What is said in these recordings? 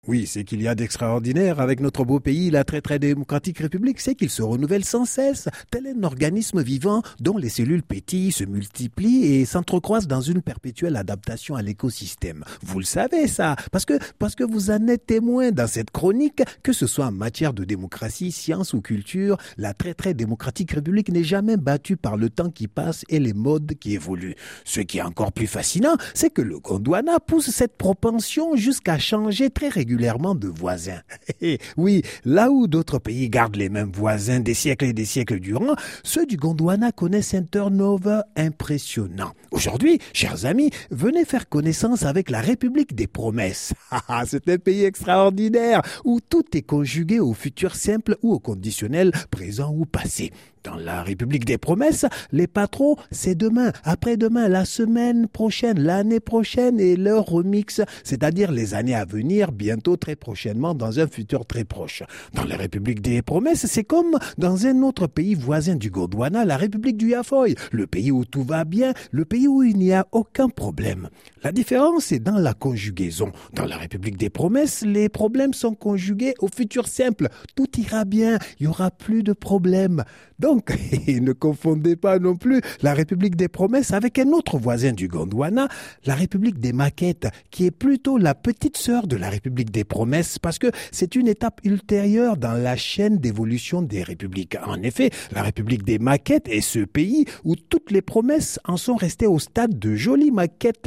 Oui, c'est qu'il y a d'extraordinaire avec notre beau pays, la très démocratique République, c'est qu'il se renouvelle sans cesse, tel un organisme vivant dont les cellules pétillent, se multiplient et s'entrecroisent dans une perpétuelle adaptation à l'écosystème. Vous le savez ça, parce que vous en êtes témoin dans cette chronique, que ce soit en matière de démocratie, science ou culture, la très démocratique République n'est jamais battue par le temps qui passe et les modes qui évoluent. Ce qui est encore plus fascinant, c'est que le Gondwana pousse cette propension jusqu'à changer très régulièrement de voisins. Oui, là où d'autres pays gardent les mêmes voisins des siècles et des siècles durant, ceux du Gondwana connaissent un turnover impressionnant. Aujourd'hui, chers amis, venez faire connaissance avec la République des promesses. C'est un pays extraordinaire où tout est conjugué au futur simple ou au conditionnel présent ou passé. Dans la République des promesses, les patrons, c'est demain, après-demain, la semaine prochaine, l'année prochaine et leur remix, c'est-à-dire les années à venir, bientôt très prochainement, dans un futur très proche. Dans la République des promesses, c'est comme dans un autre pays voisin du Gondwana, la République du Yafoy, le pays où tout va bien, le pays où il n'y a aucun problème. La différence est dans la conjugaison. Dans la République des promesses, les problèmes sont conjugués au futur simple. Tout ira bien, il n'y aura plus de problèmes. Donc, ne confondez pas non plus la République des promesses avec un autre voisin du Gondwana, la République des maquettes, qui est plutôt la petite sœur de la République des promesses, parce que c'est une étape ultérieure dans la chaîne d'évolution des républiques. En effet, la République des maquettes est ce pays où toutes les promesses en sont restées au stade de jolies maquettes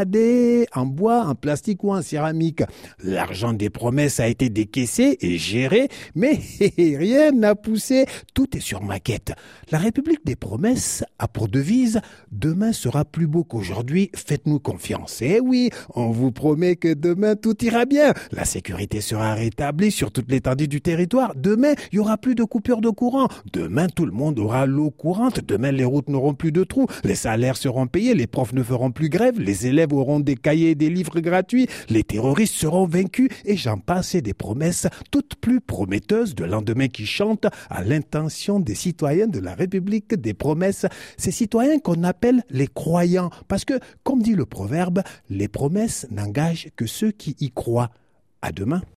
3D, en bois, en plastique ou en céramique. L'argent des promesses a été décaissé et géré, mais rien n'a poussé, tout est sur maquette. La République des promesses a pour devise « Demain sera plus beau qu'aujourd'hui, faites-nous confiance ». Eh oui, on vous promet que demain tout ira bien. La sécurité sera rétablie sur toute l'étendue du territoire. Demain, il n'y aura plus de coupure de courant. Demain, tout le monde aura l'eau courante. Demain, les routes n'auront plus de trous. Les salaires seront payés. Les profs ne feront plus grève. Les élèves auront des cahiers et des livres gratuits. Les terroristes seront vaincus. Et j'en passe, et des promesses toutes plus prometteuses de lendemain qui chantent à l'intention des citoyens de la République des promesses. Ces citoyens qu'on appelle les croyants. Parce que, comme dit le proverbe, les promesses n'engagent que ceux qui y croient. À demain.